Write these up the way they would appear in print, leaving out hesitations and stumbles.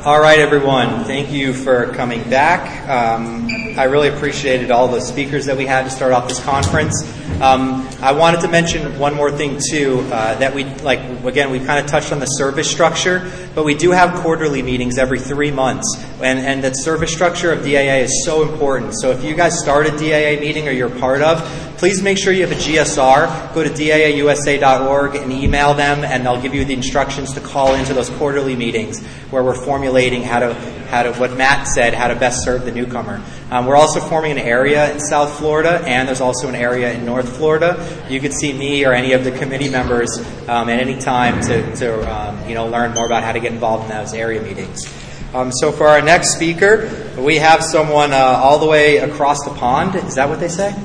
All right, everyone. Thank you for coming back. I really appreciated all the speakers that we had to start off this conference. I wanted to mention one more thing, too, that we kind of touched on the service structure, but we do have quarterly meetings every 3 months, and that service structure of DAA is so important. So if you guys start a DAA meeting or you're part of, please make sure you have a GSR. Go to daausa.org and email them, and they'll give you the instructions to call into those quarterly meetings where we're formulating how to what Matt said, how to best serve the newcomer. We're also forming an area in South Florida, and there's also an area in North Florida. You could see me or any of the committee members at any time to learn more about how to get involved in those area meetings. So for our next speaker, we have someone all the way across the pond. Is that what they say?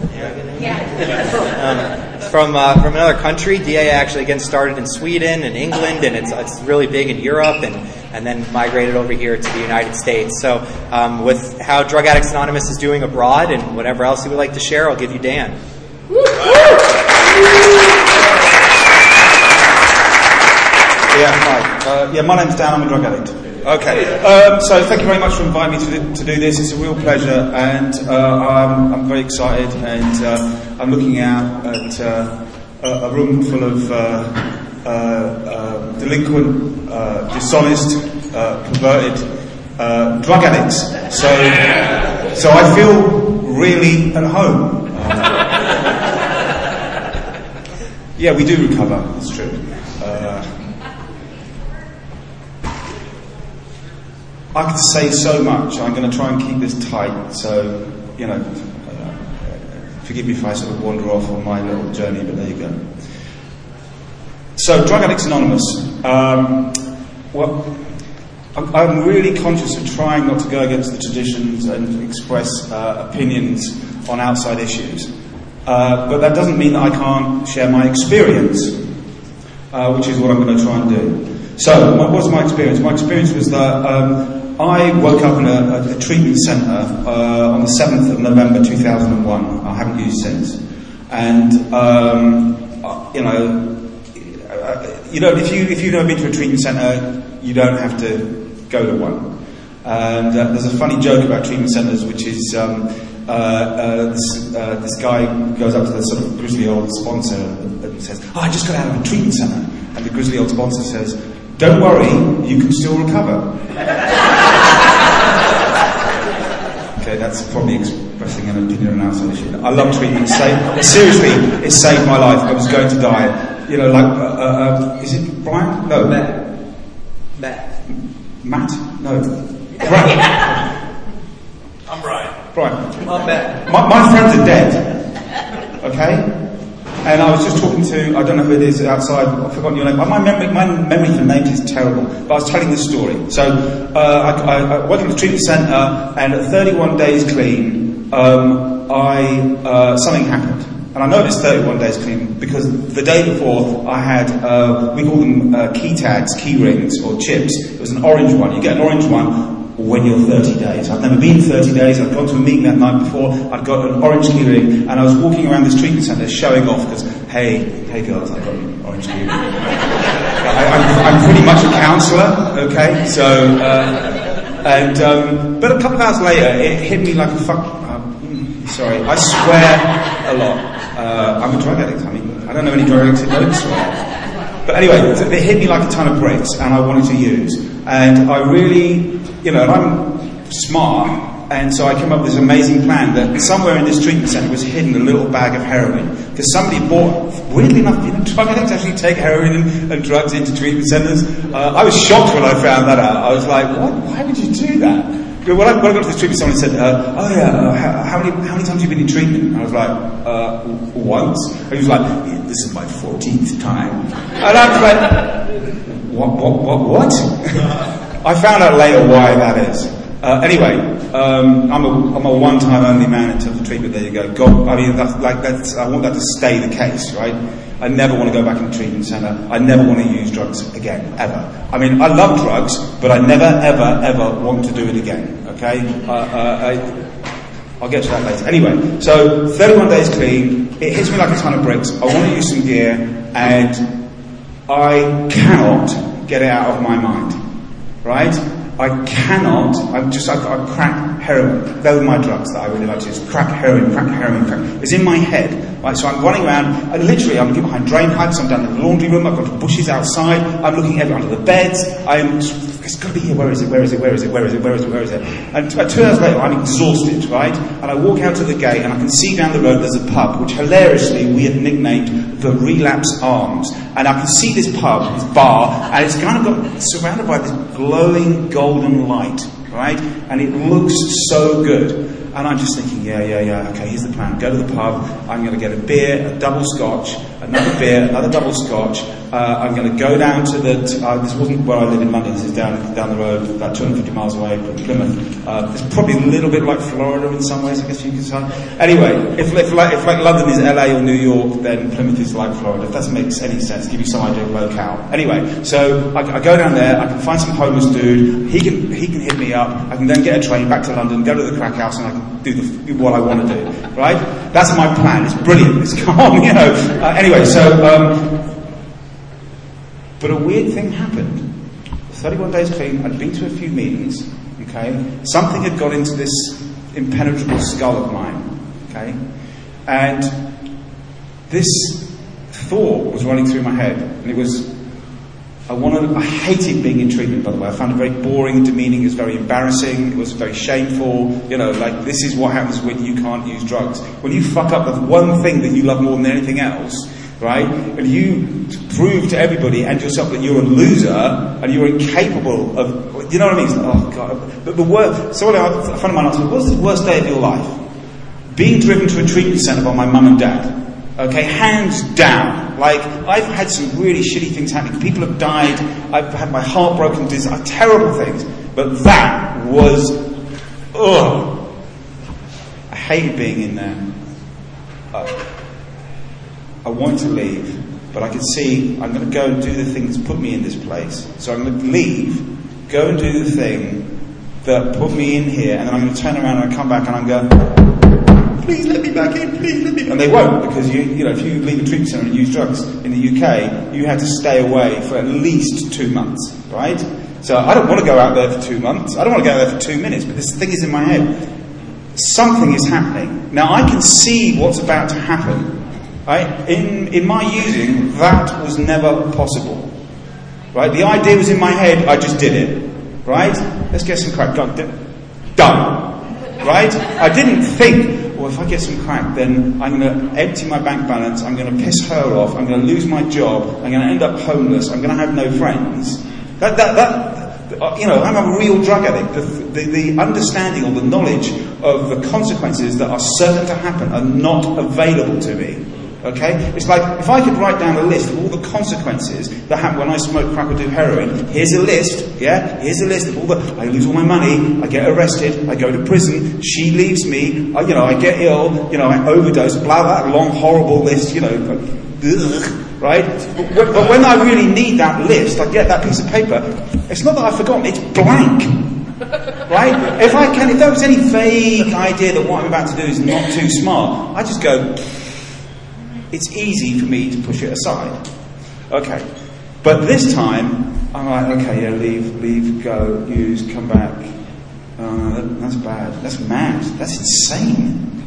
Yeah. From another country. DAA actually again started in Sweden and England, and it's really big in Europe, and then migrated over here to the United States. So with how Drug Addicts Anonymous is doing abroad and whatever else you would like to share, I'll give you Dan. Hi. My name's Dan. I'm a drug addict. Okay. So thank you very much for inviting me to do this. It's a real pleasure, and I'm very excited, and I'm looking out at a room full of delinquent, dishonest, perverted drug addicts. So I feel really at home. We do recover. It's true. I could say so much. I'm going to try and keep this tight. So, forgive me if I sort of wander off on my little journey, but there you go. So, Drug Addicts Anonymous. I'm really conscious of trying not to go against the traditions and express opinions on outside issues. But that doesn't mean that I can't share my experience, which is what I'm going to try and do. So, what was my experience? My experience was that I woke up in a treatment centre on the 7th of November 2001. I haven't used since. And, if you've never been to a treatment centre, you don't have to go to one. And there's a funny joke about treatment centres, which is this guy goes up to the sort of grizzly old sponsor and says, I just got out of a treatment centre. And the grizzly old sponsor says, don't worry, you can still recover. Okay, that's probably expressing an opinion on an outside issue. I love treatment. Seriously, it saved my life. I was going to die. Is it Brian? No. Matt? No. Brian. I'm Brian. I'm Matt. My friends are dead. Okay? And I was just talking to, I don't know who it is outside, I've forgotten your name. My memory for names is terrible, but I was telling this story. So I worked in the treatment centre, and at 31 days clean, something happened. And I know it's 31 days clean because the day before I had, we call them key tags, key rings, or chips. It was an orange one. You get an orange one when you're 30 days. I've never been 30 days. I'd gone to a meeting that night before. I'd got an orange key ring, and I was walking around this treatment centre showing off because, hey girls, I've got an orange key ring. I'm pretty much a counsellor, okay? So, but a couple of hours later, it hit me like a sorry, I swear a lot. I'm a drug addict. I mean, I don't know any drug addicts who don't swear. But anyway, it hit me like a ton of bricks, and I wanted to use. And I really, and I'm smart, and so I came up with this amazing plan that somewhere in this treatment centre was hidden a little bag of heroin. Because somebody bought, weirdly enough, drug addicts actually take heroin and drugs into treatment centres. I was shocked when I found that out. I was like, what? Why would you do that? When I got to this treatment, someone said, how many times have you been in treatment? And I was like, once. And he was like, this is my 14th time. And I was like, what? I found out later why that is. Anyway, I'm a one-time only man in terms of treatment. There you go. God, I mean, I want that to stay the case, right? I never want to go back in the treatment centre. I never want to use drugs again, ever. I mean, I love drugs, but I never, ever, ever want to do it again, okay? I'll get to that later. Anyway, so 31 days clean. It hits me like a ton of bricks. I want to use some gear, and I cannot get it out of my mind, right? I crack heroin. Those are my drugs that I really like to use. Crack heroin. It's in my head. Right, so I'm running around, and literally I'm behind drain pipes, I'm down in the laundry room, I've got the bushes outside, I'm looking under the beds, it's got to be here, where is it? And 2 hours later, I'm exhausted, right? And I walk out to the gate, and I can see down the road there's a pub, which hilariously we had nicknamed the Relapse Arms. And I can see this pub, this bar, and it's kind of got surrounded by this glowing golden light, right? And it looks so good. And I'm just thinking, yeah, okay, here's the plan. Go to the pub, I'm going to get a beer, a double scotch, another beer, another double scotch. I'm going to go down to this wasn't where I live in London, this is down the road, about 250 miles away from Plymouth. It's probably a little bit like Florida in some ways, I guess you could say. Anyway, if London is LA or New York, then Plymouth is like Florida. If that makes any sense, give you some idea of locale. Anyway, so I go down there, I can find some homeless dude, he can hit me up, I can then get a train back to London, go to the crack house, and I can do what I want to do, right? That's my plan. It's brilliant. It's calm, you know. Anyway, so but a weird thing happened. 31 days clean. I'd been to a few meetings. Okay, something had got into this impenetrable skull of mine. Okay, and this thought was running through my head, and it was. I hated being in treatment, by the way. I found it very boring and demeaning. It was very embarrassing. It was very shameful. You know, like, this is what happens when you can't use drugs. When you fuck up the one thing that you love more than anything else, right? And you prove to everybody and yourself that you're a loser and you're incapable of, you know what I mean? Oh, God. The worst. So a friend of mine asked me, what's the worst day of your life? Being driven to a treatment centre by my mum and dad. Okay, hands down. Like, I've had some really shitty things happening. People have died. I've had my heart broken. Terrible things. But that was, I hated being in there. I wanted to leave, but I could see I'm going to go and do the thing that's put me in this place. So I'm going to leave, go and do the thing that put me in here, and then I'm going to turn around and come back and I'm going, please let me back in, please let me. And they won't, because you know, if you leave a treatment centre and use drugs in the UK, you have to stay away for at least 2 months, right? So I don't want to go out there for 2 months. I don't want to go there for 2 minutes, but this thing is in my head. Something is happening. Now I can see what's about to happen, right? In my using, that was never possible, right? The idea was in my head, I just did it, right? Let's get some crack. Done. Right? I didn't think, well, if I get some crack, then I'm going to empty my bank balance, I'm going to piss her off, I'm going to lose my job, I'm going to end up homeless, I'm going to have no friends. You know, I'm a real drug addict. The understanding or the knowledge of the consequences that are certain to happen are not available to me. Okay? It's like, if I could write down a list of all the consequences that happen when I smoke crack or do heroin, here's a list, yeah? Here's a list of all I lose all my money, I get arrested, I go to prison, she leaves me, I get ill, I overdose, blah, blah, long, horrible list, ugh, right? But when I really need that list, I get that piece of paper, it's not that I've forgotten, it's blank. Right? If there was any vague idea that what I'm about to do is not too smart, I just go, it's easy for me to push it aside. Okay. But this time, I'm like, okay, yeah, leave, go, use, come back. That's bad. That's mad. That's insane.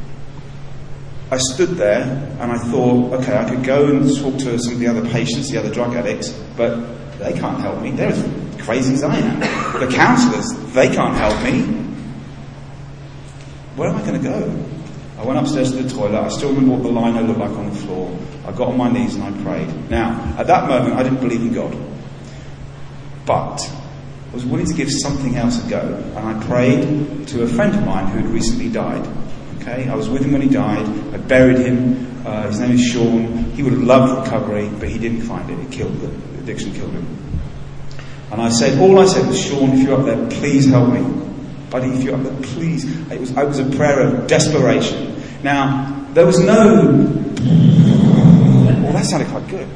I stood there and I thought, okay, I could go and talk to some of the other patients, the other drug addicts, but they can't help me. They're as crazy as I am. The counsellors, they can't help me. Where am I going to go? I went upstairs to the toilet. I still remember what the lino looked like on the floor. I got on my knees and I prayed. Now, at that moment, I didn't believe in God. But I was willing to give something else a go. And I prayed to a friend of mine who had recently died. Okay? I was with him when he died. I buried him. His name is Sean. He would have loved recovery, but he didn't find it. The addiction killed him. And all I said was, Sean, if you're up there, please help me. Buddy, if you're up there, please. It was a prayer of desperation. Now, there was no... Well, that sounded quite good.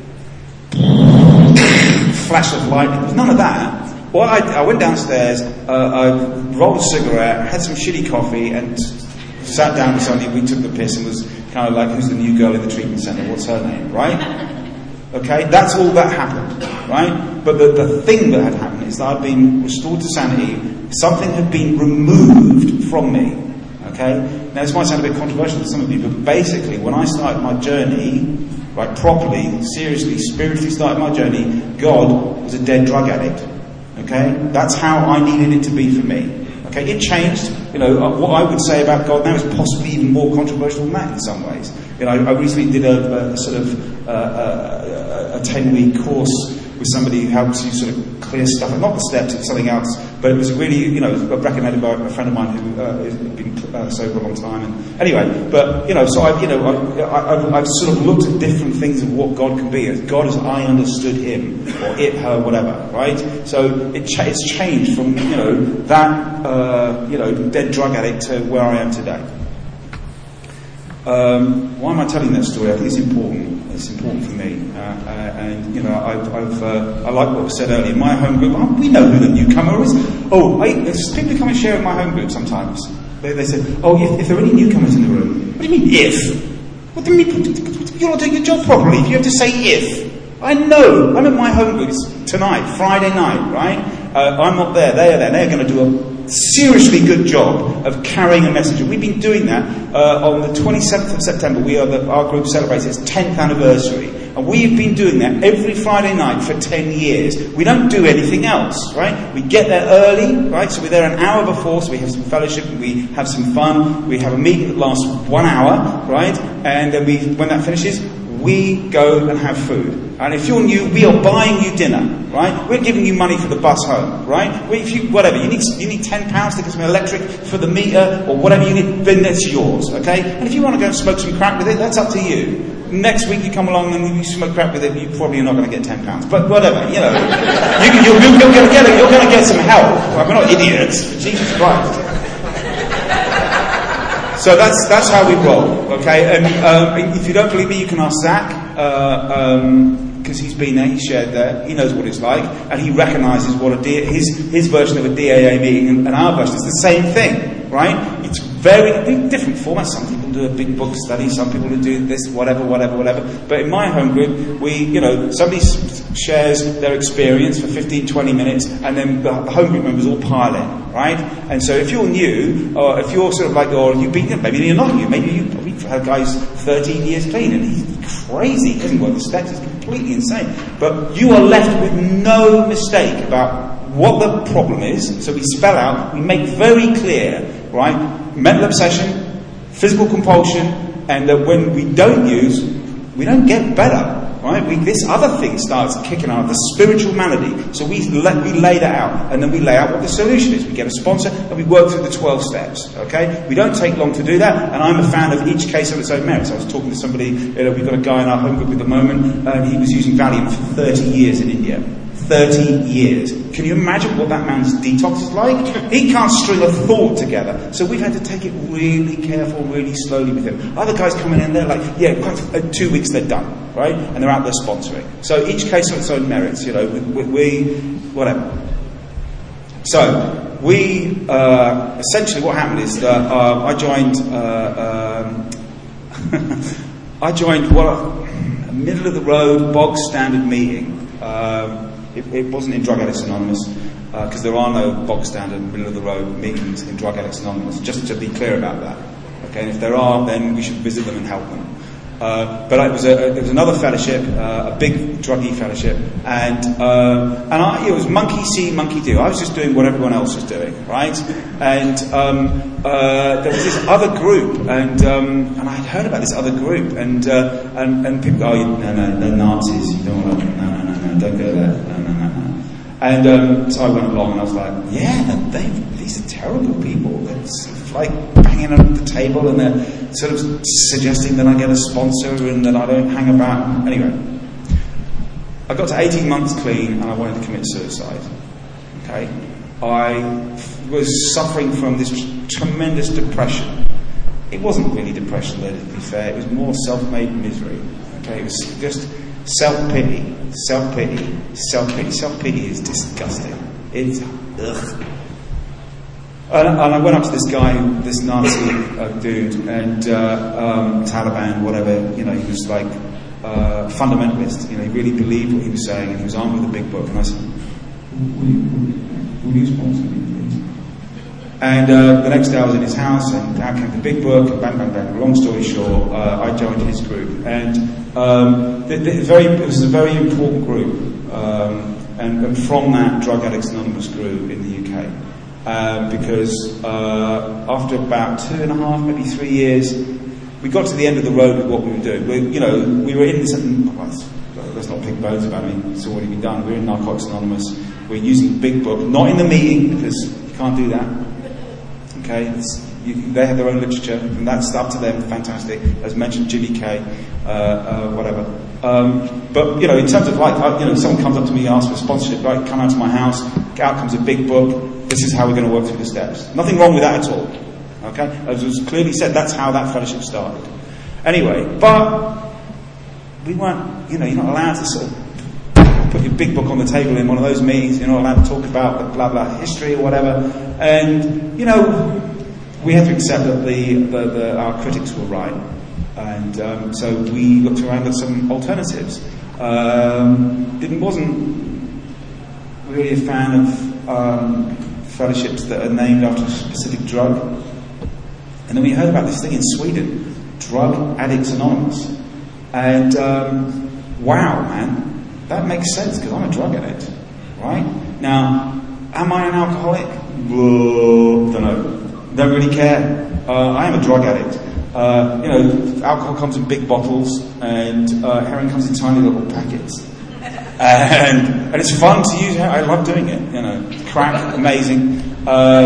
Flash of lightning. There was none of that. Well, I went downstairs, I rolled a cigarette, had some shitty coffee, and sat down with somebody. We took the piss and was kind of like, who's the new girl in the treatment centre? What's her name, right? Okay, that's all that happened, right? But the thing that had happened is that I'd been restored to sanity. Something had been removed from me. Okay, now this might sound a bit controversial to some of you, but basically, when I started my journey, right, properly, seriously, spiritually started my journey, God was a dead drug addict. Okay, that's how I needed it to be for me. Okay, it changed. What I would say about God now is possibly even more controversial than that in some ways. I recently did a sort of a 10-week course with somebody who helps you sort of clear stuff, not the steps, it's something else. But it was really, recommended by a friend of mine who has been sober a long time. And anyway, but so I've sort of looked at different things of what God can be, as God as I understood Him, or it, her, whatever, right? So it's changed from that dead drug addict to where I am today. Why am I telling that story? I think it's important. It's important for me, I like what was said earlier. In my home group, we know who the newcomer is. There's people who come and share in my home group sometimes. They say, if there are any newcomers in the room. What do you mean if? What do you mean? You're not doing your job properly if you have to say if. I know. I'm at my home group tonight, Friday night, right? I'm not there. They are there. They're going to do a seriously good job of carrying a message. And we've been doing that on the 27th of September. Our group celebrates its 10th anniversary. And we've been doing that every Friday night for 10 years. We don't do anything else, right? We get there early, right? So we're there an hour before, so we have some fellowship, and we have some fun. We have a meeting that lasts 1 hour, right? And then when that finishes, we go and have food. And if you're new, we are buying you dinner, right? We're giving you money for the bus home, right? You need £10 to get some electric for the meter, or whatever you need, then that's yours, okay? And if you want to go and smoke some crack with it, that's up to you. Next week you come along and you smoke crack with it, you probably are not going to get £10. But whatever, you're going to get some help. Well, we're not idiots, Jesus Christ. So that's how we roll, okay? And if you don't believe me, you can ask Zach, because he's been there, he's shared there, he knows what it's like, and he recognises what his version of a DAA meeting and our version is the same thing, right? It's very different formats. Some people do a big book study, some people do this, whatever. But in my home group, somebody shares their experience for 15-20 minutes, and then the home group members all pile in, right? And so if you're new, or if you're sort of like, or you've been, maybe you're not new, maybe you've had guys 13 years clean, and he's crazy, he doesn't work the steps, it's completely insane. But you are left with no mistake about what the problem is. So we spell out, we make very clear, right? Mental obsession, physical compulsion, and that when we don't use, we don't get better. Right? This other thing starts kicking out, the spiritual malady. So we lay that out, and then we lay out what the solution is. We get a sponsor, and we work through the 12 steps. Okay? We don't take long to do that, and I'm a fan of each case of its own merits. I was talking to somebody, we've got a guy in our home group at the moment, and he was using Valium for 30 years in India. 30 years. Can you imagine what that man's detox is like? He can't string a thought together. So we've had to take it really careful, really slowly with him. Other guys coming in, they're like, 2 weeks they're done, right? And they're out there sponsoring. So each case has its own merits, whatever. So we, essentially what happened is that I joined a middle of the road, bog standard meeting. It wasn't in Drug Addicts Anonymous, because there are no bog standard middle of the road meetings in Drug Addicts Anonymous, just to be clear about that. Okay, and if there are, then we should visit them and help them. But it was another fellowship, a big druggie fellowship, and it was monkey see, monkey do. I was just doing what everyone else was doing, right? And there was this other group, and I'd heard about this other group, and people go, no, they're Nazis. You don't want to, no, don't go there, no. And so I went along, and I was like, these are terrible people. They're sort of like banging on the table, and they're sort of suggesting that I get a sponsor and that I don't hang about. Anyway, I got to 18 months clean, and I wanted to commit suicide. Okay, I was suffering from this tremendous depression. It wasn't really depression, let it be fair. It was more self-made misery. Okay, it was just self-pity. Self-pity is disgusting. It's ugh. And I went up to this guy, this Nazi dude, and Taliban, whatever. He was like, fundamentalist. He really believed what he was saying, and he was armed with a big book. And I said, will you sponsor me, please? And the next day I was in his house, and out came the big book, and bang, bang, bang. Long story short, I joined his group. And it was a very important group. And from that, Drug Addicts Anonymous grew in the UK. Because after about 2.5, maybe 3 years, we got to the end of the road with what we were doing. We were in something. Let's not pick bones about it. It's already been done. We're in Narcotics Anonymous. We're using the big book, not in the meeting, because you can't do that. Okay, they have their own literature, and that's up to them. Fantastic. As mentioned, Jimmy K, whatever. But in terms of someone comes up to me, asks for sponsorship, right? Come out to my house. Out comes a big book. This is how we're going to work through the steps. Nothing wrong with that at all. Okay, as was clearly said, that's how that fellowship started. Anyway, but we weren't. You're not allowed to sort of put your big book on the table in one of those meetings. You're not allowed to talk about the blah blah history or whatever. And we had to accept that our critics were right. And so we looked around at some alternatives. Wasn't really a fan of fellowships that are named after a specific drug. And then we heard about this thing in Sweden, Drug Addicts Anonymous. And wow, man, that makes sense because I'm a drug addict, right? Now, am I an alcoholic? Don't know. Don't really care. I am a drug addict. Alcohol comes in big bottles, and heroin comes in tiny little packets. And it's fun to use. I love doing it. Crack, amazing. But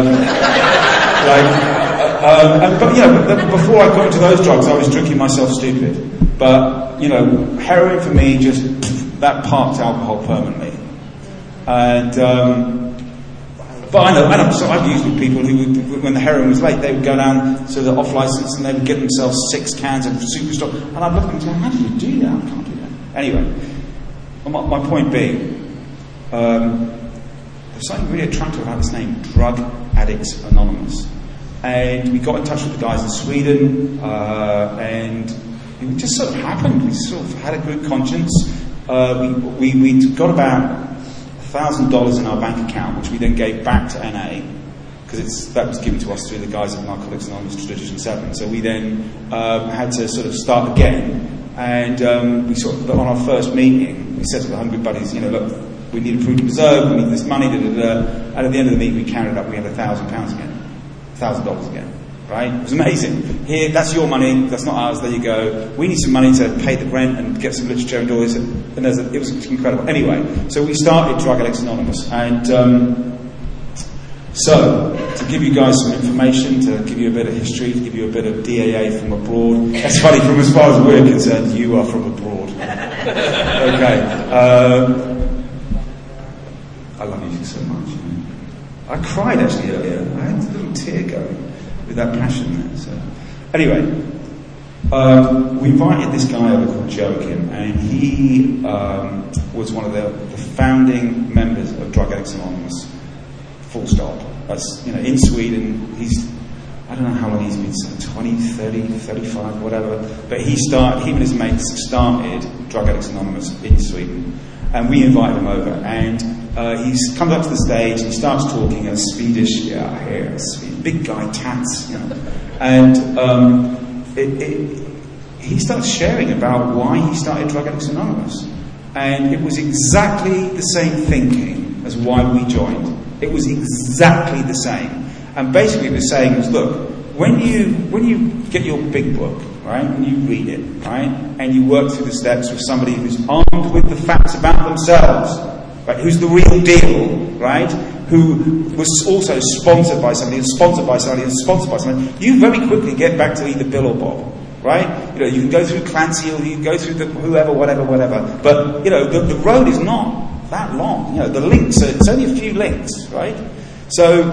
before I got into those drugs, I was drinking myself stupid. But heroin for me that parked alcohol permanently. And but I know. So I've used with people who, when the heroin was late, they would go down to the off license and they would get themselves 6 cans of super strong. And I'd look at them and say, "How do you do that? I can't do that." Anyway, my point being, there's something really attractive about this name, Drug Addicts Anonymous. And we got in touch with the guys in Sweden, and it just sort of happened. We sort of had a good conscience. We got about $1,000 in our bank account, which we then gave back to NA, because that was given to us through the guys at Narcotics Anonymous Tradition 7. So we then had to sort of start again, and we on our first meeting, we said to the 100 buddies, look, we need a prudent reserve, we need this money, and at the end of the meeting we counted up, we had £1,000 again, $1,000 again. Right? It was amazing. Here, that's your money, that's not ours, there you go. We need some money to pay the rent and get some literature and all this. And it was incredible. Anyway, so we started Drug Addicts Anonymous. And so, to give you guys some information, to give you a bit of history, to give you a bit of DAA from abroad. That's funny, from as far as we're concerned, you are from abroad. Okay. I love music so much. I cried actually earlier. I had a little tear going with that passion there. So, anyway, we invited this guy over called Joachim, and he was one of the founding members of Drug Addicts Anonymous. Full stop. That's in Sweden. I don't know how long he's been, 20, 30, 35, whatever. But he and his mates started Drug Addicts Anonymous in Sweden, and we invited him over, and he comes up to the stage and he starts talking in Swedish, big guy, tats, and he starts sharing about why he started Drug Addicts Anonymous, and it was exactly the same thinking as why we joined. It was exactly the same, and basically what he was saying was, look, when you get your big book, right, and you read it, right, and you work through the steps with somebody who's armed with the facts about themselves, right, who's the real deal, right, who was also sponsored by somebody, and sponsored by somebody, and sponsored by somebody, you very quickly get back to either Bill or Bob, right? You can go through Clancy, or you can go through whoever, whatever. But, the road is not that long. The links, it's only a few links, right? So,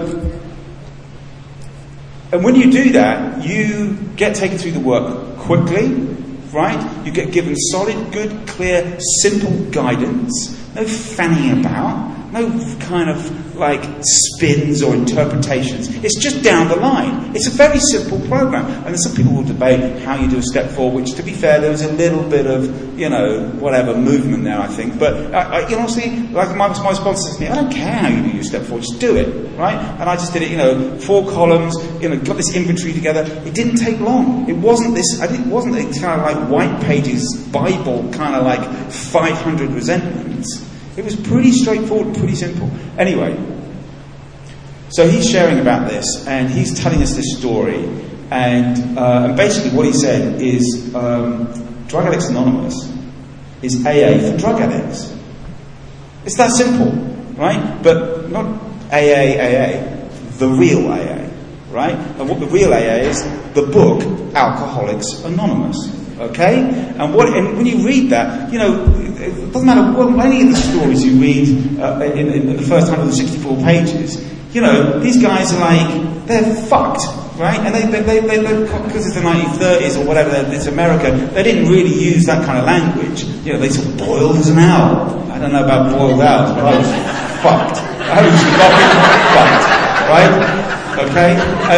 and when you do that, you get taken through the work quickly, right? You get given solid, good, clear, simple guidance. No fanning about, no kind of like spins or interpretations. It's just down the line. It's a very simple program. And some people will debate how you do a step 4, which, to be fair, there was a little bit of, whatever, movement there, I think. But, honestly, like my sponsor says to me, I don't care how you do your step 4, just do it, right? And I just did it, 4 columns, got this inventory together. It didn't take long. It wasn't this, it wasn't a kind of like white pages Bible, kind of like 500 resentments. It was pretty straightforward and pretty simple. Anyway, so he's sharing about this, and he's telling us this story, and basically what he said is Drug Addicts Anonymous is AA for drug addicts. It's that simple, right? But not AA, the real AA, right? And what the real AA is, the book Alcoholics Anonymous. Okay? And when you read that, it doesn't matter any of the stories you read in the first 164 pages, these guys are like, they're fucked, right? And they because it's the 1930s or whatever, it's America, they didn't really use that kind of language. They sort of boiled as an owl. I don't know about boiled owls, but I was fucked. I was fucked, right? Okay?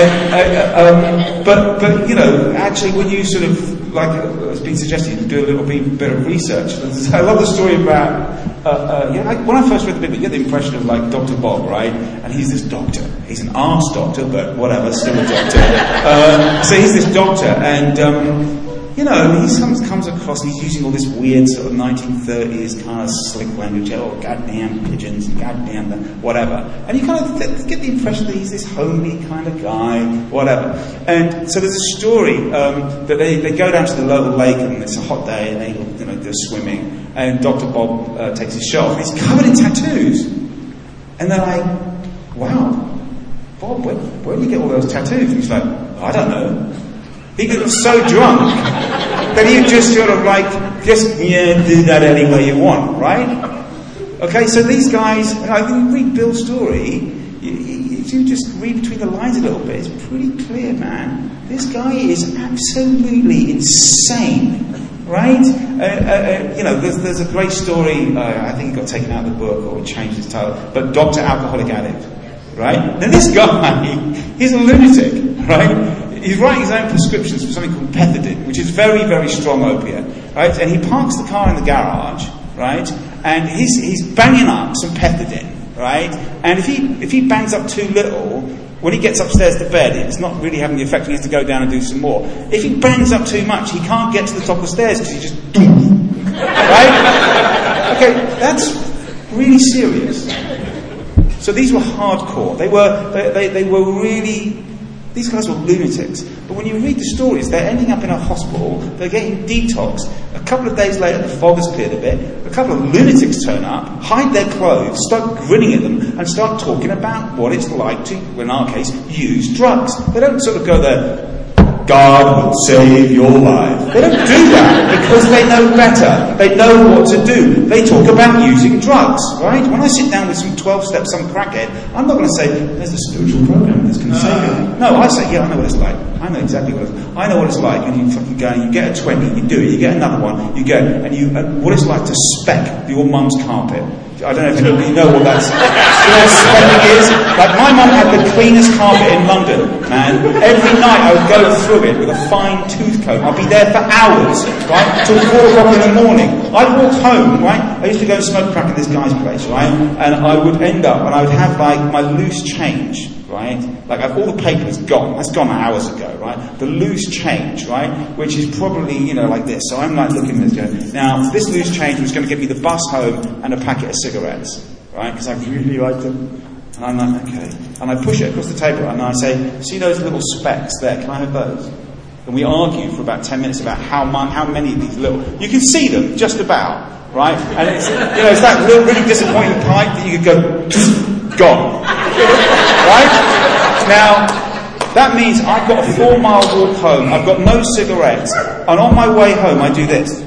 But actually when you sort of, like it's been suggested, you do a little bit of research. I love the story about, when I first read the book, you get the impression of like Dr. Bob, right? And he's this doctor. He's an arse doctor, but whatever, still a doctor. So he's this doctor, and he comes across and he's using all this weird sort of 1930s kind of slick language, goddamn pigeons, goddamn whatever. And you kind of get the impression that he's this homely kind of guy, whatever. And so there's a story that they go down to the local lake, and it's a hot day, and they're swimming, and Dr. Bob takes his shirt off, and he's covered in tattoos. And they're like, wow, Bob, where did you get all those tattoos? And he's like, I don't know. He got so drunk that he just sort of like, do that any way you want, right? Okay, so these guys, when you read Bill's story, you just read between the lines a little bit. It's pretty clear, man. This guy is absolutely insane, right? There's a great story, I think it got taken out of the book or changed its title, but Dr. Alcoholic Addict, right? Now this guy, he's a lunatic, right? He's writing his own prescriptions for something called Pethidine, which is very, very strong opiate, right? And he parks the car in the garage, right? And he's banging up some Pethidine, right? And if he bangs up too little, when he gets upstairs to bed, it's not really having the effect, and he has to go down and do some more. If he bangs up too much, he can't get to the top of the stairs because he just right? Okay, that's really serious. So these were hardcore. They were really. These guys were lunatics. But when you read the stories, they're ending up in a hospital, they're getting detox. A couple of days later, the fog has cleared a bit, a couple of lunatics turn up, hide their clothes, start grinning at them, and start talking about what it's like to, in our case, use drugs. They don't sort of go there, God will save your life. They don't do that because they know better. They know what to do. They talk about using drugs, right? When I sit down with some 12-step, some crackhead, I'm not going to say, there's a spiritual program that's going to save you. No, I say, I know what it's like. I know exactly what it's like. I know what it's like. And you fucking go and you get a 20, you do it, you get another one, you go, and what it's like to speck your mum's carpet. I don't know if you know what that's. What specking is? Like my mum had the cleanest carpet in London, man. Every night I would go through it with a fine tooth comb. I'd be there for hours, right? Till 4 o'clock in the morning. I'd walk home, right? I used to go and smoke crack at this guy's place, right? And I would end up, and I would have like my loose change, right? Like all the paper's gone. That's gone hours ago, right? The loose change, right? Which is probably, like this. So I'm like looking at this going, now this loose change was going to get me the bus home and a packet of cigarettes, right? Because I really liked them. And I'm like, okay. And I push it across the table and I say, see those little specks there? Can I have those? And we argue for about 10 minutes about how many of these little... You can see them, just about, right? And it's, it's that little, really disappointing pipe that you could go, gone. Right? Now, that means I've got a 4-mile walk home, I've got no cigarettes, and on my way home I do this.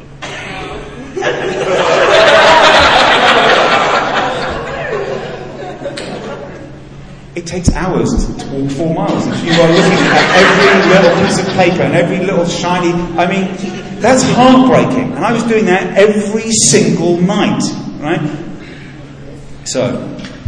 It takes hours to walk 4 miles. If you are looking at every little piece of paper and every little shiny... that's heartbreaking. And I was doing that every single night, right? So,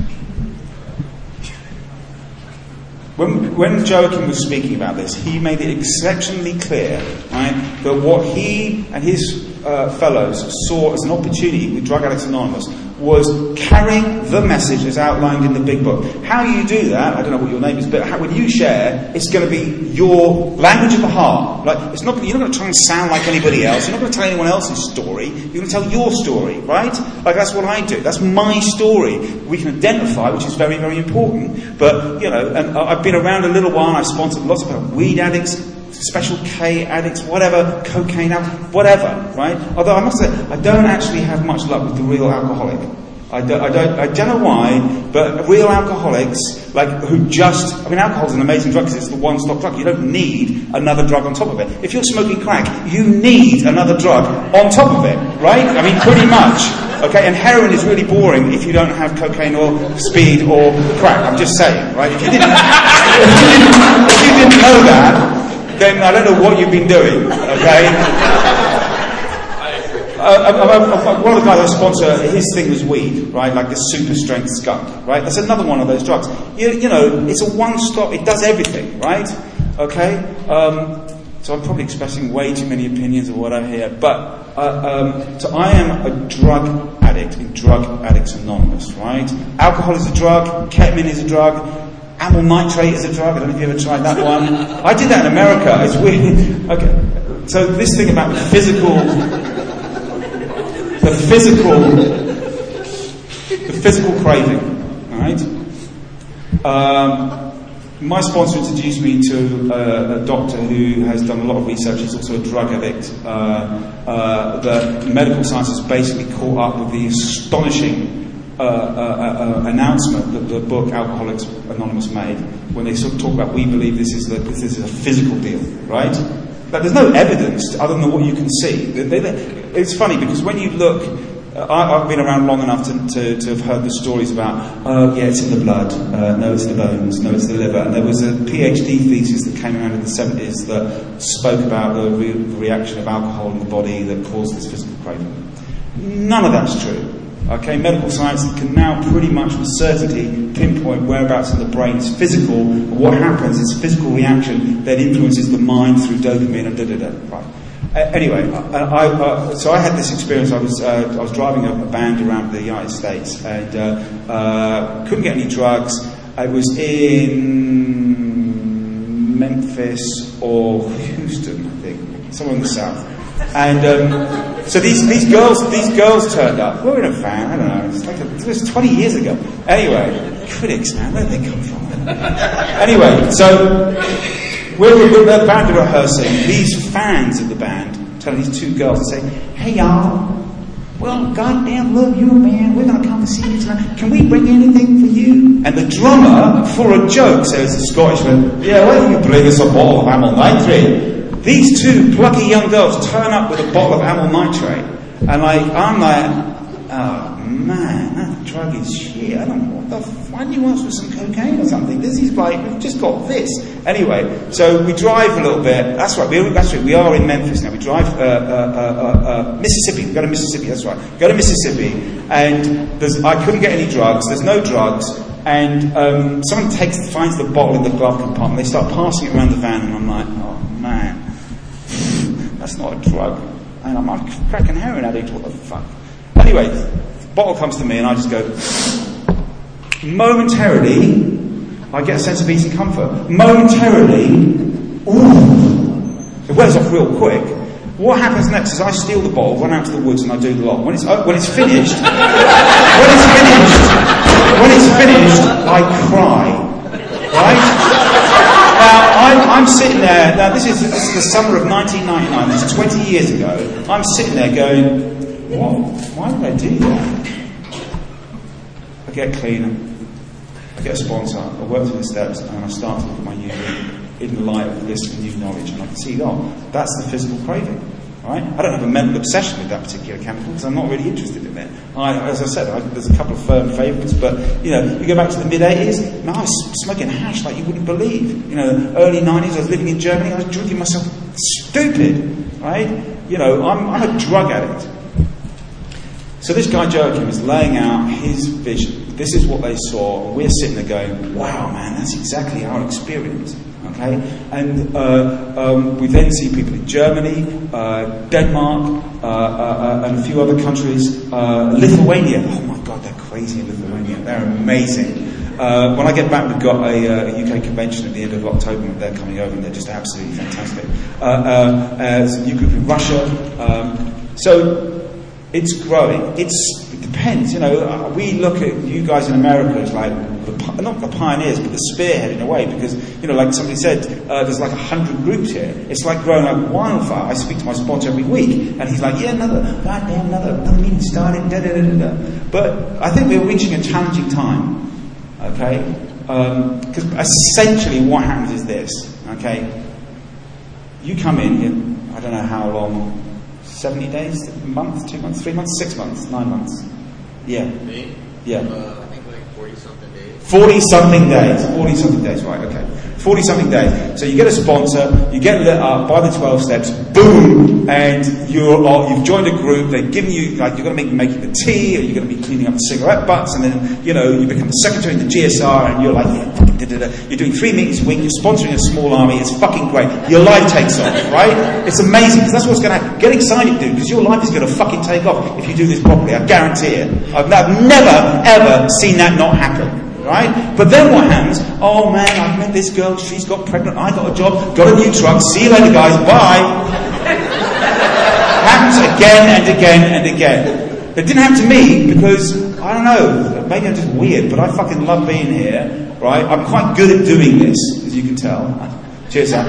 when Joachim was speaking about this, he made it exceptionally clear, right, that what he and his fellows saw as an opportunity with Drug Addicts Anonymous was carrying the message as outlined in the big book. How you do that, I don't know what your name is, but when you share, it's going to be your language of the heart. Like, you're not going to try and sound like anybody else. You're not going to tell anyone else's story. You're going to tell your story, right? Like, that's what I do. That's my story. We can identify, which is very, very important. But, and I've been around a little while, and I've sponsored lots of weed addicts, Special K addicts, whatever, cocaine addicts, whatever, right? Although I must say, I don't actually have much luck with the real alcoholic. I don't know why, but real alcoholics, alcohol is an amazing drug because it's the one-stop drug. You don't need another drug on top of it. If you're smoking crack, you need another drug on top of it, right? I mean, pretty much. Okay, and heroin is really boring if you don't have cocaine or speed or crack. I'm just saying, right? If you didn't know that, then I don't know what you've been doing, okay? One of the guys I sponsor, his thing was weed, right? Like the super strength skunk, right? That's another one of those drugs. It's a one-stop, it does everything, right? Okay? So I'm probably expressing way too many opinions of what I hear, but so I am a drug addict in Drug Addicts Anonymous, right? Alcohol is a drug, ketamine is a drug, amyl nitrate is a drug. I don't know if you ever tried that one. I did that in America. It's weird. Okay. So this thing about the physical craving, right? My sponsor introduced me to a doctor who has done a lot of research. He's also a drug addict. The medical science has basically caught up with the astonishing announcement that the book Alcoholics Anonymous made when they sort of talk about, we believe this is a physical deal, right? But there's no evidence other than what you can see. It's funny because when you look, I've been around long enough to have heard the stories about, it's in the blood, no, it's the bones, no, it's the liver. And there was a PhD thesis that came around in the 70s that spoke about the reaction of alcohol in the body that causes physical craving. None of that's true. Okay, medical science can now pretty much with certainty pinpoint whereabouts in the brain is physical. What happens is physical reaction that influences the mind through dopamine and da-da-da. Right. Anyway, so I had this experience. I was driving a band around the United States and couldn't get any drugs. I was in Memphis or Houston, I think, somewhere in the south. And so these girls turned up. We were in a van. I don't know. It was 20 years ago. Anyway, critics, man, where did they come from? Anyway, so we're with the band rehearsing. These fans of the band tell these two girls and say, "Hey y'all, well, goddamn love you, man. We're gonna come to see you tonight. Can we bring anything for you?" And the drummer, for a joke, says to Scottishman, "Yeah, why don't you bring us a bottle of amyl nitrate?" These two plucky young girls turn up with a bottle of amyl nitrate, and I'm like, oh man, that drug is shit. I don't know why do you want us with some cocaine or something? This is like, we've just got this. Anyway, so we drive a little bit. That's right. We are in Memphis now. We drive Mississippi. We go to Mississippi. That's right. Go to Mississippi, and I couldn't get any drugs. There's no drugs. And someone finds the bottle in the glove compartment. They start passing it around the van, and I'm like, oh man, that's not a drug. And I'm a crack and heroin addict. What the fuck? Anyway, the bottle comes to me, and I just go. Momentarily, I get a sense of ease and comfort. Momentarily, it wears off real quick. What happens next is I steal the bottle, run out to the woods, and I do the lot. When it's finished, I cry. Right? Now I'm sitting there. Now this is the summer of 1999. This is 20 years ago. I'm sitting there going, what? Why did I do that? I get cleaner. I get a sponsor. I work through the steps, and I start to look at my urine in the light of this new knowledge, and I can see, that's the physical craving. Right? I don't have a mental obsession with that particular chemical because I'm not really interested in it. As I said, there's a couple of firm favourites, but you go back to the mid-80s, I was smoking hash like you wouldn't believe. Early 90s, I was living in Germany, I was drinking myself stupid. Right? I'm a drug addict. So this guy Joachim is laying out his vision. This is what they saw, and we're sitting there going, wow, man, that's exactly our experience. Okay? And we then see people in Germany, Denmark, and a few other countries. Lithuania. Oh my God, they're crazy in Lithuania. They're amazing. When I get back, we've got a UK convention at the end of October, and they're coming over, and they're just absolutely fantastic. There's a new group in Russia. So it's growing. It depends. We look at you guys in America as like not the pioneers, but the spearhead in a way, because like somebody said, there's like 100 groups here. It's like growing like wildfire. I speak to my sponsor every week, and he's like, "Yeah, another meeting started." Da, da, da, da, da. But I think we're reaching a challenging time. Okay, because essentially what happens is this. Okay, you come in. I don't know how long. 70 days, a month, 2 months, 3 months, 6 months, 9 months. Yeah. Me? Yeah. I think like 40-something days. 40-something days. 40-something days, right, okay. 40-something days. So you get a sponsor, you get lit up by the 12 steps, boom, and you've joined a group, they've given you, like, you're going to be making the tea, or you're going to be cleaning up the cigarette butts, and then, you become the secretary in the GSR, and you're like, you're doing 3 meetings a week, you're sponsoring a small army, it's fucking great. Your life takes off, right? It's amazing, because that's what's going to happen. Get excited, dude, because your life is going to fucking take off if you do this properly, I guarantee it. I've never, ever seen that not happen. Right? But then what happens? Oh man, I've met this girl, she's got pregnant, I got a job, got a new truck, see you later guys, bye. Happens again and again and again. It didn't happen to me because, I don't know, maybe I'm just weird, but I fucking love being here, right? I'm quite good at doing this, as you can tell. Cheers, Sam.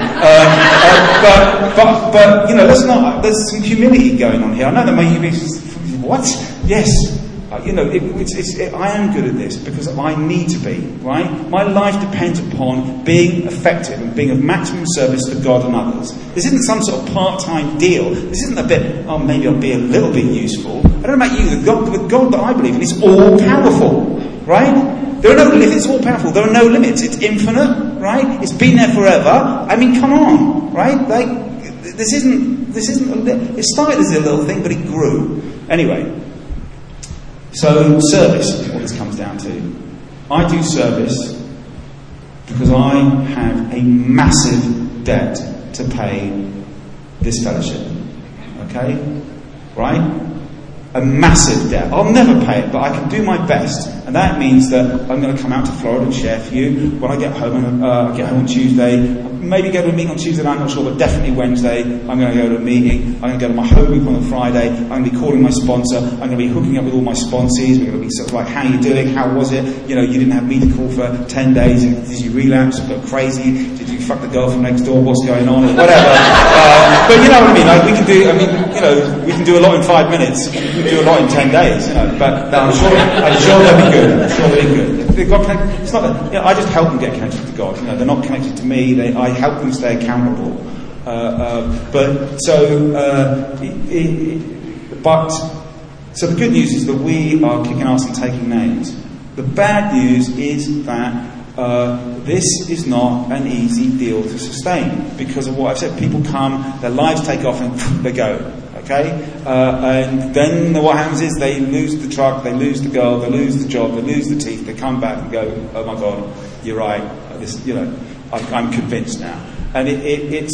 But there's some humility going on here. I know that maybe what? Yes. I am good at this because I need to be, right? My life depends upon being effective and being of maximum service to God and others. This isn't some sort of part-time deal. This isn't a bit, maybe I'll be a little bit useful. I don't know about you, the God that I believe in is all-powerful, right? There are no limits, it's all-powerful. There are no limits. It's infinite, right? It's been there forever. I mean, come on, right? Like, this isn't, it started as a little thing, but it grew. Anyway. So, service is what this comes down to. I do service because I have a massive debt to pay this fellowship. Okay? Right? A massive debt. I'll never pay it, but I can do my best. And that means that I'm going to come out to Florida and share for you. When I get home, I get home on Tuesday. Maybe go to a meeting on Tuesday, I'm not sure, but definitely Wednesday. I'm going to go to a meeting. I'm going to go to my home group on Friday. I'm going to be calling my sponsor. I'm going to be hooking up with all my sponsees. We're going to be sort of like, how are you doing? How was it? You didn't have me to call for 10 days. Did you relapse? Go crazy? Did you fuck the girl from next door? What's going on? Or whatever. But you know what I mean? Like we can do a lot in 5 minutes. We can do a lot in 10 days. But I'm sure they'll be good. I'm sure they'll be good. It's not that, I just help them get connected to God. They're not connected to me. I help them stay accountable. So the good news is that we are kicking ass and taking names. The bad news is that this is not an easy deal to sustain because of what I've said. People come, their lives take off, and they go. Okay, and then what happens is they lose the truck, they lose the girl, they lose the job, they lose the teeth. They come back and go, "Oh my God, you're right. I'm convinced now." And I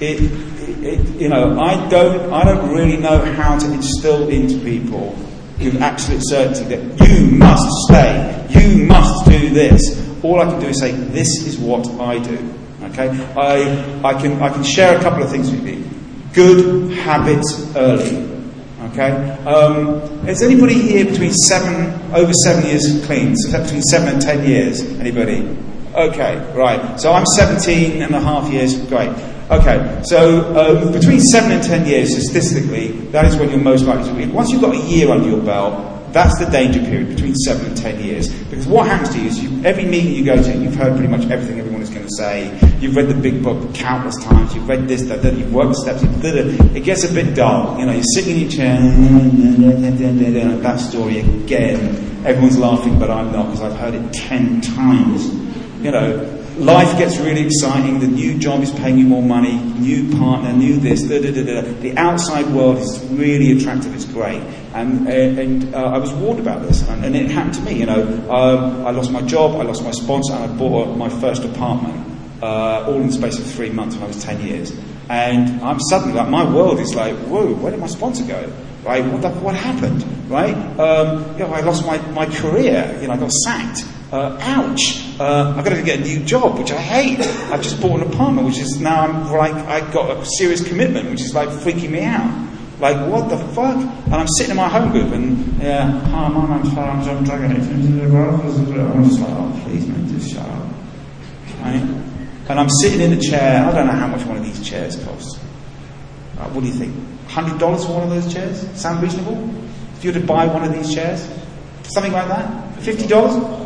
don't really know how to instill into people with absolute certainty that you must stay, you must do this. All I can do is say, "This is what I do." Okay, I can share a couple of things with you. Good habits early. Okay? Is anybody here over 7 years clean? So that's between 7 and 10 years. Anybody? Okay, right. So I'm 17 and a half years. Great. Okay, so between 7 and 10 years, statistically, that is when you're most likely to read. Once you've got a year under your belt, that's the danger period, between 7 and 10 years. Because what happens to you is every meeting you go to, you've heard pretty much everything everyone is going to say. You've read the big book countless times. You've read this, that, you've worked the steps. It gets a bit dull. You're sitting in your chair, that story again. Everyone's laughing, but I'm not, because I've heard it 10 times. life gets really exciting. The new job is paying you more money, new partner, new this, The outside world is really attractive. It's great. And I was warned about this, and it happened to me. I lost my job, I lost my sponsor, and I bought my first apartment, all in the space of 3 months when I was 10 years. And I'm suddenly like, my world is like, whoa, where did my sponsor go? Right? What happened? Right? I lost my career. I got sacked. Ouch! I've got to get a new job, which I hate. I've just bought an apartment, which is now I got a serious commitment, which is like freaking me out. Like, what the fuck? And I'm sitting in my home group, and hi, my name's Farms, I'm drug addict. I'm just like, oh, please, mate, just shut up. Right? And I'm sitting in a chair. I don't know how much one of these chairs costs. What do you think? $100 for one of those chairs? Sound reasonable? If you were to buy one of these chairs, something like that, $50,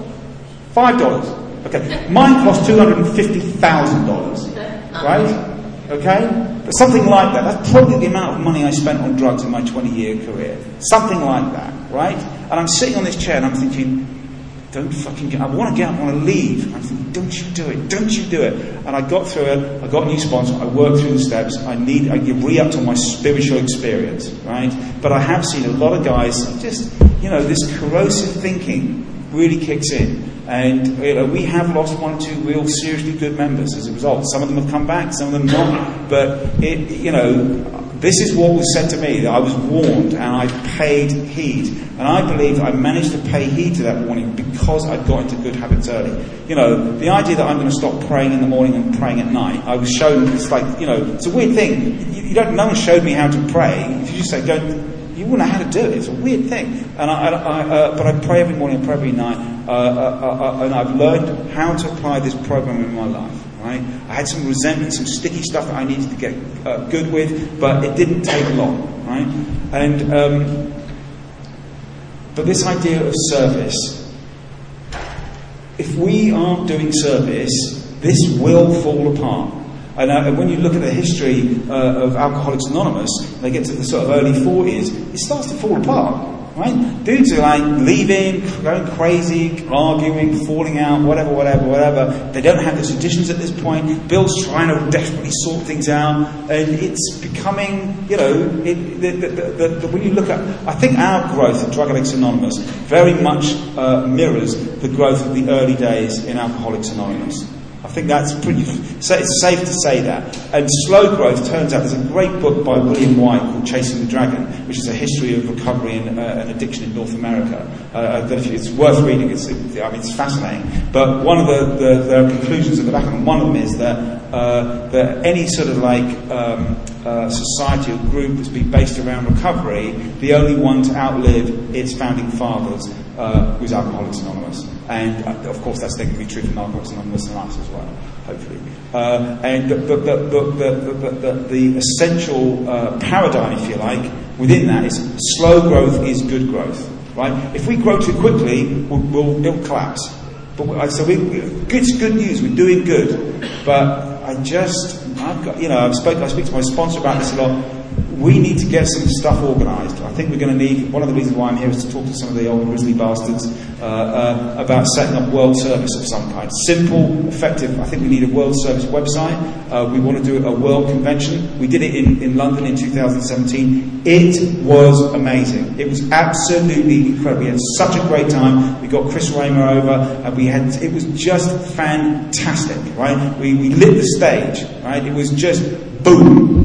$5. Okay, mine cost $250,000, right? Okay, but something like that. That's probably the amount of money I spent on drugs in my 20-year career. Something like that, right? And I'm sitting on this chair and I'm thinking, don't fucking get. I want to get up, I want to leave. I'm thinking, don't you do it, don't you do it. And I got through it, I got a new sponsor, I worked through the steps, I get re-upped on my spiritual experience, right? But I have seen a lot of guys, just, this corrosive thinking really kicks in. And we have lost one or two real seriously good members as a result. Some of them have come back, some of them not. But, this is what was said to me, that I was warned and I paid heed. And I believe I managed to pay heed to that warning because I'd got into good habits early. The idea that I'm going to stop praying in the morning and praying at night, I was shown, it's like, it's a weird thing. No one showed me how to pray. If you just say, go, you wouldn't know how to do it. It's a weird thing. But I pray every morning, I pray every night. And I've learned how to apply this program in my life. Right? I had some resentment, some sticky stuff that I needed to get good with, but it didn't take long. Right? And but this idea of service, if we aren't doing service, this will fall apart. And when you look at the history of Alcoholics Anonymous, they get to the sort of early 40s, it starts to fall apart. Right? Dudes are like leaving, going crazy, arguing, falling out, whatever. They don't have the traditions at this point. Bill's trying to desperately sort things out, and it's becoming, when you look at, I think our growth at Drug Addicts Anonymous very much mirrors the growth of the early days in Alcoholics Anonymous. I think that's it's safe to say that. And slow growth, turns out, there's a great book by William White called Chasing the Dragon, which is a history of recovery and addiction in North America. It's worth reading, it's fascinating. But one of the conclusions at the back of it, one of them is that any sort of society or group that's been based around recovery, the only one to outlive its founding fathers was Alcoholics Anonymous. And of course, that's going to be true for Alcoholics Anonymous and us as well, hopefully. And the essential paradigm, if you like, within that is slow growth is good growth, right? If we grow too quickly, it'll collapse. But it's good news. We're doing good, but I speak to my sponsor about this a lot. We need to get some stuff organised. I think we're going to need, one of the reasons why I'm here is to talk to some of the old grizzly bastards about setting up world service of some kind. Simple, effective. I think we need a world service website. We want to do a world convention. We did it in London in 2017. It was amazing. It was absolutely incredible. We had such a great time. We got Chris Raymer over, and it was just fantastic, right? We lit the stage, right? It was just boom.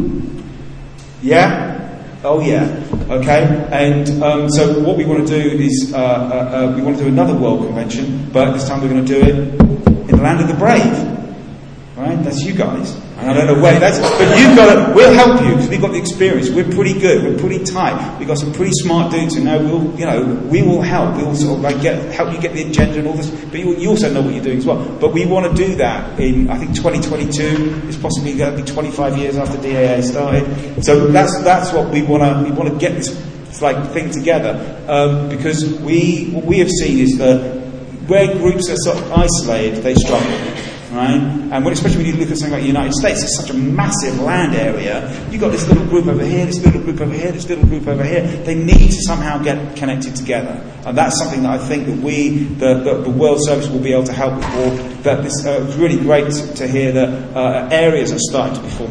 Yeah? Oh yeah. Okay? And so what we want to do is we want to do another world convention, but this time we're going to do it in the land of the brave. Right? That's you guys. And I don't know where that's, but you've got to, we'll help you because we've got the experience. We're pretty good. We're pretty tight. We've got some pretty smart dudes who know we will help. We will sort of help you get the agenda and all this. But you also know what you're doing as well. But we want to do that in, I think, 2022. It's possibly going to be 25 years after DAA started. So that's what we want to. We want to get this thing together because what we have seen is that where groups are sort of isolated, they struggle. right? And especially when you look at something like the United States, it's such a massive land area. You've got this little group over here, this little group over here, this little group over here. They need to somehow get connected together. And that's something that I think that we, the World Service, will be able to help with. Or that it's really great to hear that areas are starting to be formed.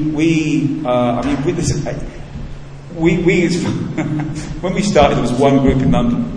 When we started, there was one group in London.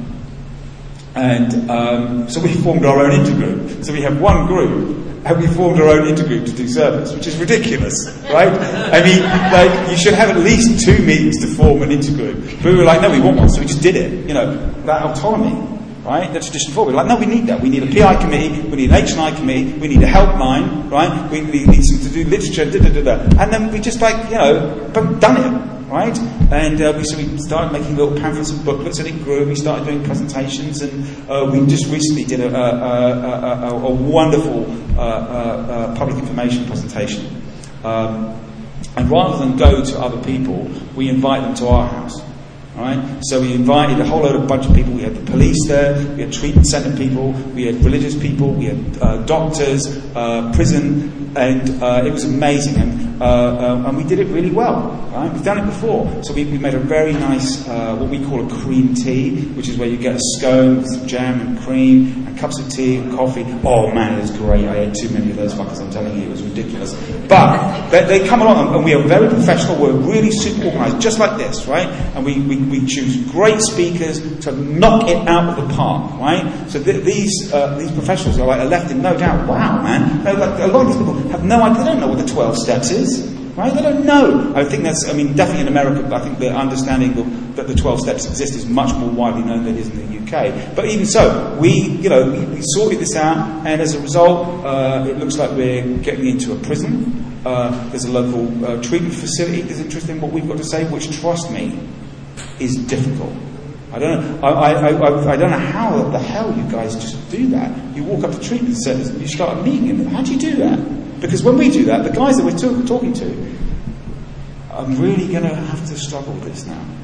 And so we formed our own intergroup. So we have one group, and we formed our own intergroup to do service, which is ridiculous, right? I mean, like, you should have at least 2 meetings to form an intergroup. But we were like, no, we want one, so we just did it. You know, that autonomy, right? The tradition forward. Like, no, we need that. We need a PI committee, we need an H&I committee, we need a helpline, right? We need some to do literature, and then we just done it. Right, and we started making little pamphlets and booklets, and it grew. We started doing presentations, and we just recently did a wonderful public information presentation. And rather than go to other people, we invite them to our house. Right? So we invited a whole bunch of people. We had the police there, we had treatment centre people, we had religious people, we had doctors, prison, and it was amazing. And we did it really well. Right? We've done it before. So we made a very nice, what we call a cream tea, which is where you get a scone with some jam and cream and cups of tea and coffee. Oh man, it was great. I ate too many of those fuckers, I'm telling you, it was ridiculous. But they come along, and we are very professional. We're really super organised, just like this, right? And we choose great speakers to knock it out of the park, right? So these professionals are left in no doubt. Wow, man! A lot of these people have no idea. They don't know what the 12 steps is, right? They don't know. I think definitely in America, I think the understanding that the 12 steps exist is much more widely known than it is in the UK. But even so, we sorted this out, and as a result, it looks like we're getting into a prison. There's a local treatment facility that's interested in what we've got to say, which, trust me, is difficult. I don't know. I don't know how the hell you guys just do that. You walk up to treatment centres and you start a meeting in them. How do you do that? Because when we do that, the guys that we're talking to, I'm really going to have to struggle with this now.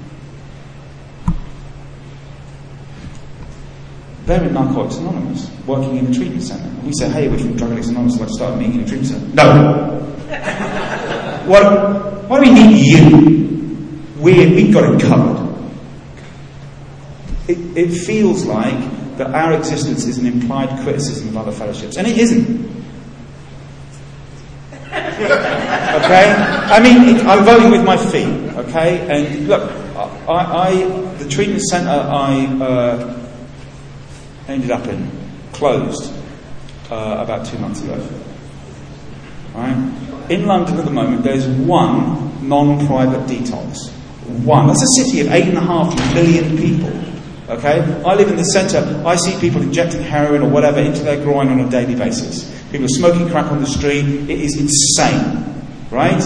They're in Narcotics Anonymous, working in a treatment centre. We say, hey, we're from Drug Addicts Anonymous, I'd like to start a meeting in a treatment centre. No! Why do we need you? We've got it covered. It feels like that our existence is an implied criticism of other fellowships, and it isn't. Okay? I mean, I'm voting with my feet. Okay? And look, the treatment centre I ended up in closed about 2 months ago. Right? In London at the moment, there's one non-private detox. One. That's a city of 8.5 million people. Okay? I live in the centre. I see people injecting heroin or whatever into their groin on a daily basis. People are smoking crack on the street. It is insane. Right?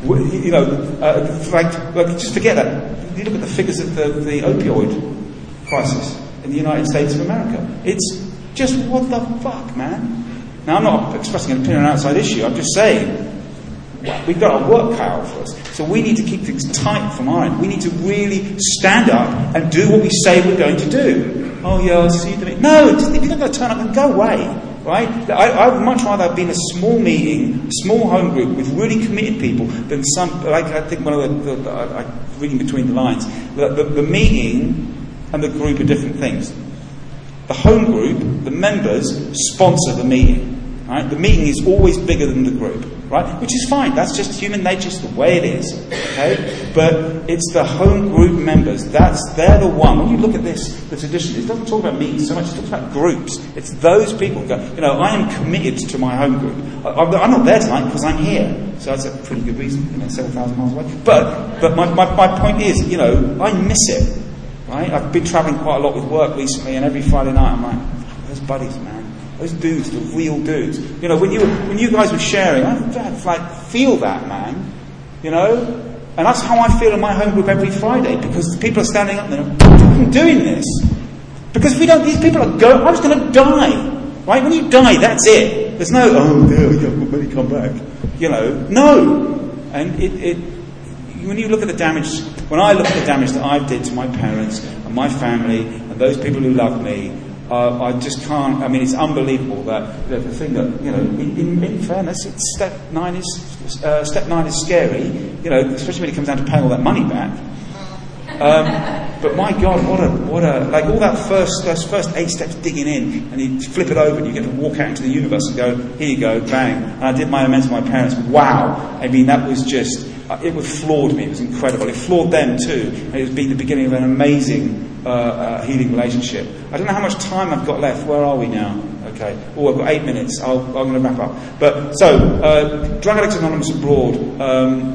Just forget that. You look at the figures of the opioid crisis in the United States of America. It's just, what the fuck, man? Now, I'm not expressing an opinion on an outside issue. I'm just saying, we've got our work cut out for us. So we need to keep things tight from our end. We need to really stand up and do what we say we're going to do. Oh, yeah, I'll see you. No, if you're not going to turn up, then go away. Right? I would much rather have been a small meeting, a small home group with really committed people than some, like I think one of the reading between the lines, the meeting and the group are different things. The home group, the members, sponsor the meeting. Right? The meeting is always bigger than the group, right? Which is fine. That's just human nature. It's the way it is. Okay? But it's the home group members. They're the one. When you look at this, the tradition, it doesn't talk about meetings so much. It talks about groups. It's those people who go, I am committed to my home group. I'm not there tonight because I'm here. So that's a pretty good reason. 7,000 miles away. But my point is, I miss it. Right? I've been travelling quite a lot with work recently, and every Friday night I'm like, those buddies, man. Those dudes, the real dudes. When you guys were sharing, I feel that, man. And that's how I feel in my home group every Friday, because people are standing up there, I'm doing this. Because if we don't, these people are going, I'm just going to die. Right? When you die, that's it. There's no, when you come back. No. And when you look at the damage, when I look at the damage that I did to my parents and my family and those people who love me, I just can't. I mean, it's unbelievable that the thing that, you know, in fairness, it's step 9 is scary. You know, especially when it comes down to paying all that money back. But my God, what a like all those first 8 steps digging in, and you flip it over and you get to walk out into the universe and go, here you go, bang. And I did my amends to my parents. Wow. I mean, that was just, it floored me. It was incredible. It floored them too. And it has been the beginning of an amazing healing relationship. I don't know how much time I've got left. Where are we now? Okay. Oh, I've got 8 minutes. I'm going to wrap up. But so, Drug Addicts Anonymous Abroad.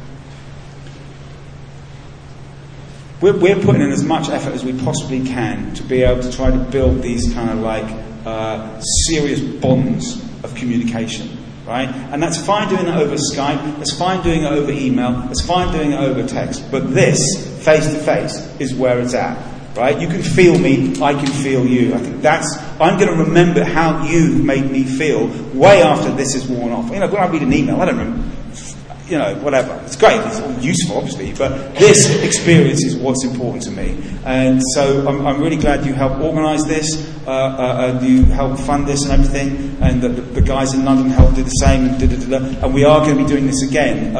We're putting in as much effort as we possibly can to be able to try to build these kind of like serious bonds of communication, right? And that's fine doing it over Skype, that's fine doing it over email, that's fine doing it over text. But this, face-to-face, is where it's at, right? You can feel me, I can feel you. I think I'm going to remember how you made me feel way after this is worn off. You know, when I read an email, I don't remember. You know, whatever. It's great. It's all useful, obviously, but this experience is what's important to me. And so I'm really glad you helped organise this, you helped fund this and everything, and the guys in London helped do the same, and we are going to be doing this again.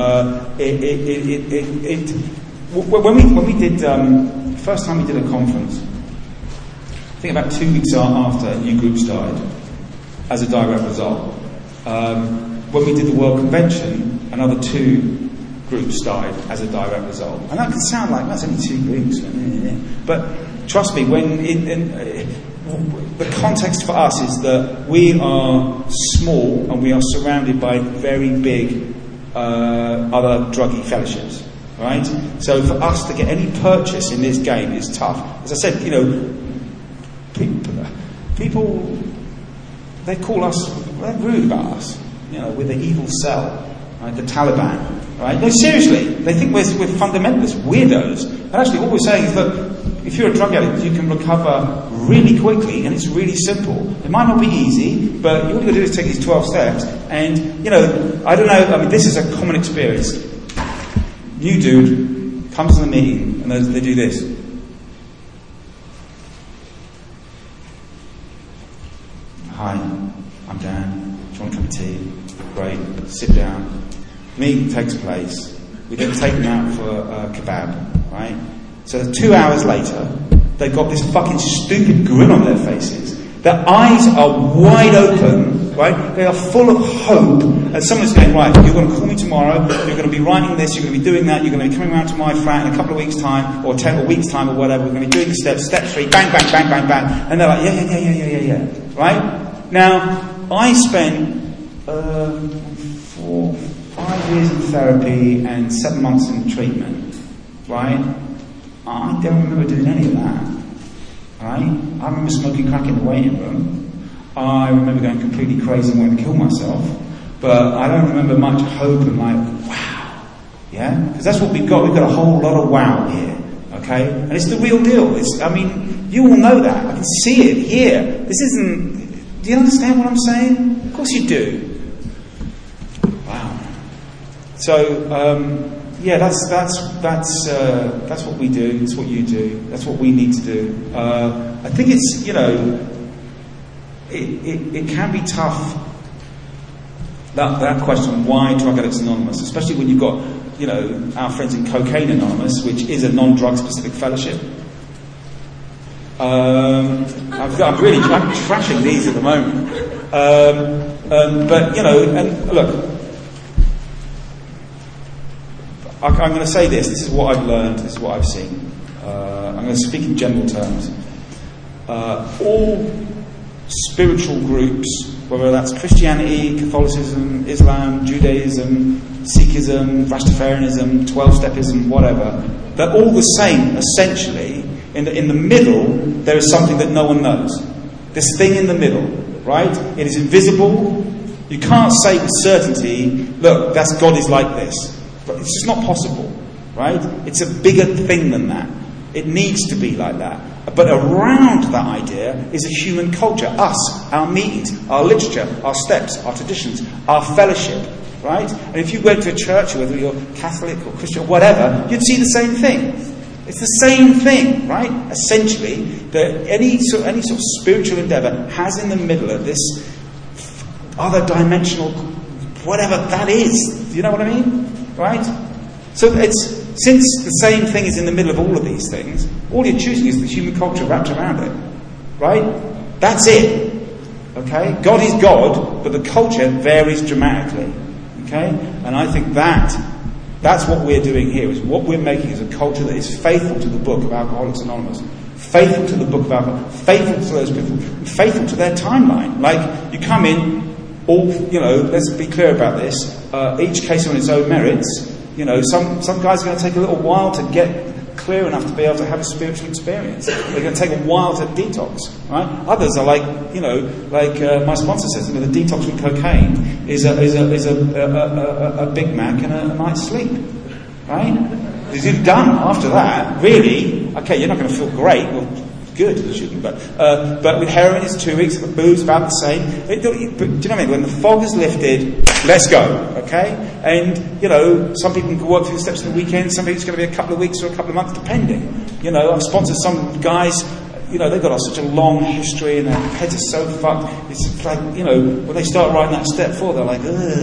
When we did, first time we did a conference, I think about 2 weeks after New Groups died, as a direct result, when we did the World Convention, another 2 groups died as a direct result. And that can sound like, that's only 2 groups. But trust me, when the context for us is that we are small and we are surrounded by very big other druggy fellowships. Right? So for us to get any purchase in this game is tough. As I said, you know, people, they call us, they're rude about us. You know, we're the evil cell. Right, the Taliban, right? No, seriously, they think we're fundamentalists, weirdos. And actually, what we're saying is that if you're a drug addict, you can recover really quickly, and it's really simple. It might not be easy, but all you've got to do is take these 12 steps. And, you know, I don't know, I mean, this is a common experience. New dude comes to the meeting, and they do this. Hi, I'm Dan. Do you want a cup of tea? Great. Sit down. Meeting takes place. We then take them out for a kebab, right? So 2 hours later, they've got this fucking stupid grin on their faces. Their eyes are wide open, right? They are full of hope. And someone's going, right, you're going to call me tomorrow, you're going to be writing this, you're going to be doing that, you're going to be coming around to my flat in a couple of weeks' time, or 10 weeks' time, or whatever. We're going to be doing the steps, step 3, bang, bang, bang, bang, bang. And they're like, yeah. Right? Now, I spent 5 years in therapy and 7 months in treatment, right? I don't remember doing any of that, right? I remember smoking crack in the waiting room. I remember going completely crazy and wanting to kill myself, but I don't remember much hope and like, wow, yeah? Because that's what we've got. We've got a whole lot of wow here, okay? And it's the real deal. I mean, you all know that. I can see it here. This isn't, do you understand what I'm saying? Of course you do. Wow. So, yeah, that's what we do. It's what you do. That's what we need to do. I think it's, you know, it can be tough. That question, why Drug Addicts Anonymous, especially when you've got, you know, our friends in Cocaine Anonymous, which is a non-drug specific fellowship. I'm trashing these at the moment. But, you know, and look, I'm going to say this is what I've learned, this is what I've seen. I'm going to speak in general terms. All spiritual groups, whether that's Christianity, Catholicism, Islam, Judaism, Sikhism, Rastafarianism, 12-stepism, whatever, they're all the same, essentially. In the middle, there is something that no one knows. This thing in the middle, right? It is invisible. You can't say with certainty, look, that's God is like this. But it's just not possible, right? It's a bigger thing than that. It needs to be like that. But around that idea is a human culture, us, our meetings, our literature, our steps, our traditions, our fellowship, right? And if you went to a church, whether you're Catholic or Christian or whatever, you'd see the same thing. It's the same thing, right? Essentially, that any sort of spiritual endeavour has in the middle of this other dimensional, whatever that is. Do you know what I mean? Right? So since the same thing is in the middle of all of these things, all you're choosing is the human culture wrapped around it. Right? That's it. Okay? God is God, but the culture varies dramatically. Okay? And I think that's what we're doing here, is what we're making is a culture that is faithful to the book of Alcoholics Anonymous, faithful to the book of alcohol, faithful to those people, faithful to their timeline. Like, you come in, let's be clear about this, each case on its own merits. Some guys are going to take a little while to get clear enough to be able to have a spiritual experience. They're going to take a while to detox, right? Others are like my sponsor says, the detox from cocaine is a Big Mac and a night's sleep, right? Because you're done after that, really. Okay, you're not going to feel great. Well, good, you shouldn't. But with heroin, it's 2 weeks. With booze, about the same. But do you know what I mean? When the fog is lifted, let's go. Okay? And some people can work through the steps of the weekend. Some people it's going to be a couple of weeks or a couple of months, depending. I've sponsored some guys. They've got such a long history and their heads are so fucked. It's like, when they start writing that step 4, they're like,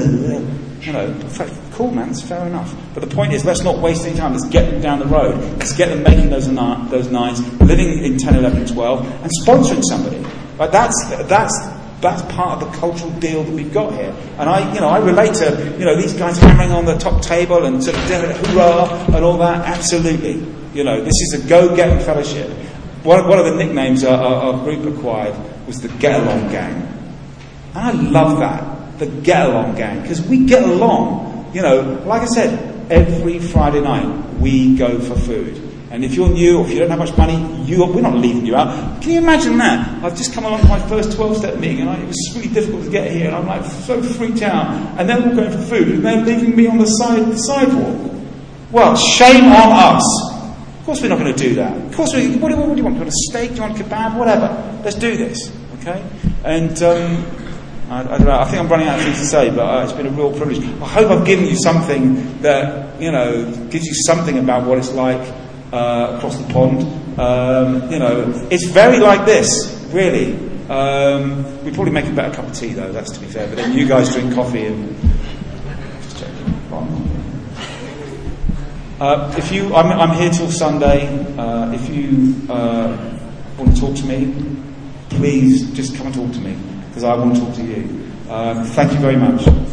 cool, man, it's fair enough. But the point is, let's not waste any time. Let's get them down the road. Let's get them making those nines, living in 10, 11, 12, and sponsoring somebody. Like that's part of the cultural deal that we've got here. And I relate to, these guys hammering on the top table and sort of hoorah and all that. Absolutely. This is a go-getting fellowship. One of the nicknames our group acquired was the Get Along Gang. And I love that, the Get Along Gang, because we get along. Like I said, every Friday night we go for food. And if you're new or if you don't have much money, we're not leaving you out. Can you imagine that? I've just come along to my first 12-step meeting and it was really difficult to get here and I'm like so freaked out. And then we're going for food and they're leaving me on the sidewalk. Well, shame on us. Of course we're not going to do that. Of course, what do you want? Do you want a steak? Do you want a kebab? Whatever. Let's do this. Okay? And I don't know. I think I'm running out of things to say, but it's been a real privilege. I hope I've given you something that gives you something about what it's like across the pond. It's very like this, really. We probably make a better cup of tea, though. That's to be fair. But then you guys drink coffee and just joking. I'm here till Sunday. If you want to talk to me, please just come and talk to me because I want to talk to you. Thank you very much.